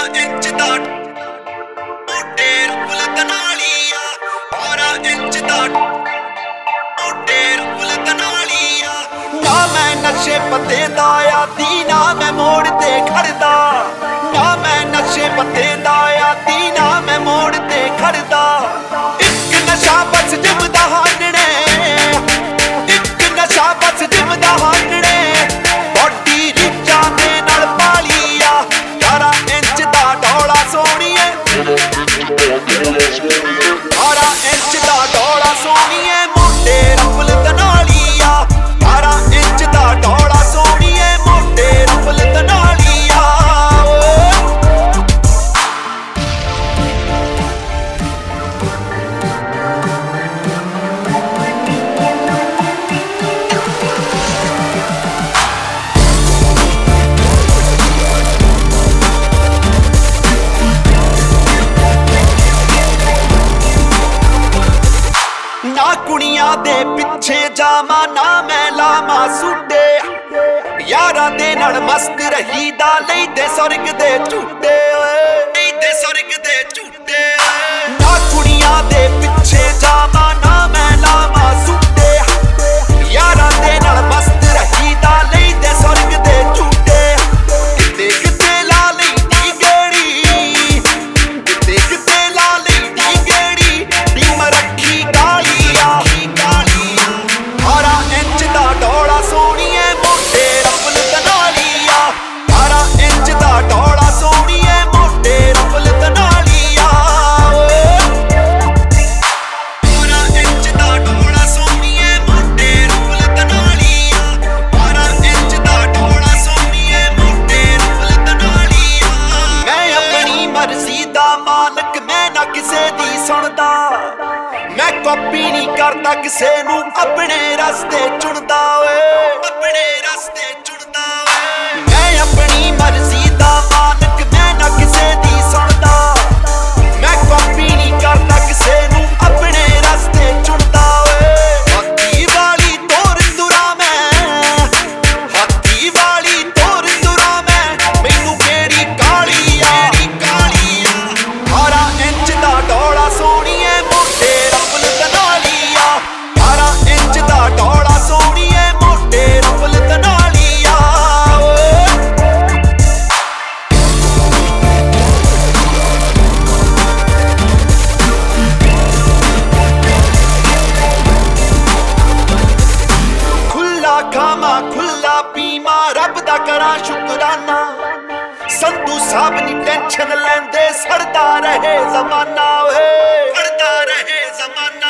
inch ਦਾ ਮੋਢੇ ਰੁਲਤ ਨਾਲੀਆ 12 inch ਦਾ ਮੋਢੇ ਰੁਲਤ ਨਾਲੀਆ ਨਾ ਮੈਂ ਨਸ਼ੇ ਪੱਤੇ ਦਾ ਆਦੀ ਨਾ ਮੈਂ ਮੋੜ ਤੇ ਖੜਦਾ ਨਾ ਮੈਂ ਨਸ਼ੇ ਪੱਤੇ ਦਾ ਆਦੀ ਨਾ ਮੈਂ ਮੋੜ ਤੇ ਖੜਦਾ ਇੱਕ ਨਸ਼ਾ ਬਸ ਜਿਮਦਾ ਹਾਨਣੇ ਇੱਕ ਨਸ਼ਾ ਬਸ ਜਿਮਦਾ ਹਾਨਣੇ ਬੋਡੀ ਰੀਚਾਂ ਦੇ ਨਾਲ ਪਾਲੀਆ 12 ਇੰਚ ਦਾ ਢੋਲਾ ਸੋਹਣੀਏ 12 ਇੰਚ ਦਾ ਢੋਲਾ ਸੋਹਣੀਏ ਮੋਢੇ ਰਫਲਤ ਨਾਲੀਆ 12 ਇੰਚ ਦਾ ਢੋਲਾ ਸੋਹਣੀਏ ਮੋਢੇ ਰਫਲਤ ਨਾਲੀਆ ਨਾ ਕੁੜੀਆਂ ਦੇ ਪਿੱਛੇ ਜਾਵਾਂ ਨਾ ਮੈਂ ਲਾਵਾਂ ਸੂਟੇ ਯਾਰਾਂ ਦੇ ਨਾਲ ਮਸਤ ਰਹੀਦਾ ਲੈਂਦੇ ਸਵਰਗ ਦੇ ਝੂਟੇ ਓਏ ਲੈਂਦੇ ਸਵਰਗ ਦੇ ਝੂਟੇ ਨਾ ਕੁੜੀਆਂ ਦੇ ਪਿੱਛੇ ਜਾਵਾਂ ਨਾ ਮੈਂ ਲਾਵਾਂ ਸੂਟੇ ਯਾਰਾਂ ਦੇ ਨਾਲ ਮਸਤ ਰਹੀਦਾ ਲੈਂਦੇ ਸਵਰਗ ਦੇ ਝੂਟੇ ਕਿਤੇ ਕਿਤੇ ਲਾ ਲੈਂਦੀ ਗੇੜੀ ਕਿਤੇ ਕਿਤੇ ਲਾ ਲੈਂਦੀ ਗੇੜੀ ਟੀਮ ਰੱਖੀ ਕਾਲੀ 12 ਇੰਚ ਦਾ ਢੋਲਾ ਸੋਹਣੀਏ ਮੋਢੇ ਰਫਲਤ ਨਾਲੀਆ 12 ਇੰਚ ਦਾ ਢੋਲਾ ਸੋਹਣੀਏ ਮੋਢੇ ਰਫਲਤ ਨਾਲੀਆ 12 ਇੰਚ ਦਾ ਢੋਲਾ ਸੋਹਣੀਏ ਮੋਢੇ ਰਫਲਤ ਨਾਲੀਆ 12 ਇੰਚ ਦਾ ਢੋਲਾ ਸੋਹਣੀਏ ਮੋਢੇ ਰਫਲਤ ਨਾਲੀਆ ਮੈਂ ਆਪਣੀ ਮਰਜ਼ੀ ਦਾ ਮਾਲਕ ਮੈਂ ਨਾ ਕਿਸੇ ਦੀ ਸੁਣਦਾ ਮੈਂ ਕਾਪੀ ਨਹੀਂ ਕਰਦਾ ਕਿਸੇ ਨੂੰ ਆਪਣੇ ਰਸਤੇ ਚੁਣਦਾ ਓਏ ਆਪਣੇ ਰਸਤੇ ਚੁਣਦਾ ਓਏ ਮੈਂ ਆਪਣੀ ਮਰਜ਼ੀ ਦਾ ਮਾਲਕ ਮੈਂ ਨਾ ਕਿਸੇ ਦੀ ਸੁਣਦਾ ਮੈਂ ਕਾਪੀ ਨਹੀਂ ਕਰਦਾ ਕਿਸੇ ਨੂੰ ਆਪਣੇ ਰਸਤੇ ਚੁਣਦਾ ਓਏ ਹਾਥੀ ਵਾਲੀ ਤੋਰ ਤੁਰਾ ਮੈਂ ਹਾਥੀ ਵਾਲੀ ਤੋਰ ਤੁਰਾ ਮੈਂ ਮੈਨੂੰ ਕਿਹੜੀ ਕਾਲੀ ਆ 12 ਇੰਚ ਦਾ ਢੋਲਾ ਸੋਹਣੀਏ ਮੋਢੇ ਰਫਲਤ ਨਾਲੀਆ 12 ਇੰਚ ਦਾ ਢੋਲਾ ਸੋਹਣੀਏ ਮੋਢੇ ਰਫਲਤ ਨਾਲੀਆ ਖੁੱਲਾ ਖਾਵਾਂ ਖੁੱਲਾ ਪੀਵਾਂ ਰੱਬ ਦਾ ਕਰਾਂ ਸ਼ੁਕਰਾਨਾ ਸੰਧੂ ਸਾਹਿਬ ਨੀ ਟੈਨਸ਼ਨ ਲੈਂਦੇ ਸੜਦਾ ਰਹੇ ਜ਼ਮਾਨਾ ਓਏ ਸੜਦਾ ਰਹੇ ਜ਼ਮਾਨਾ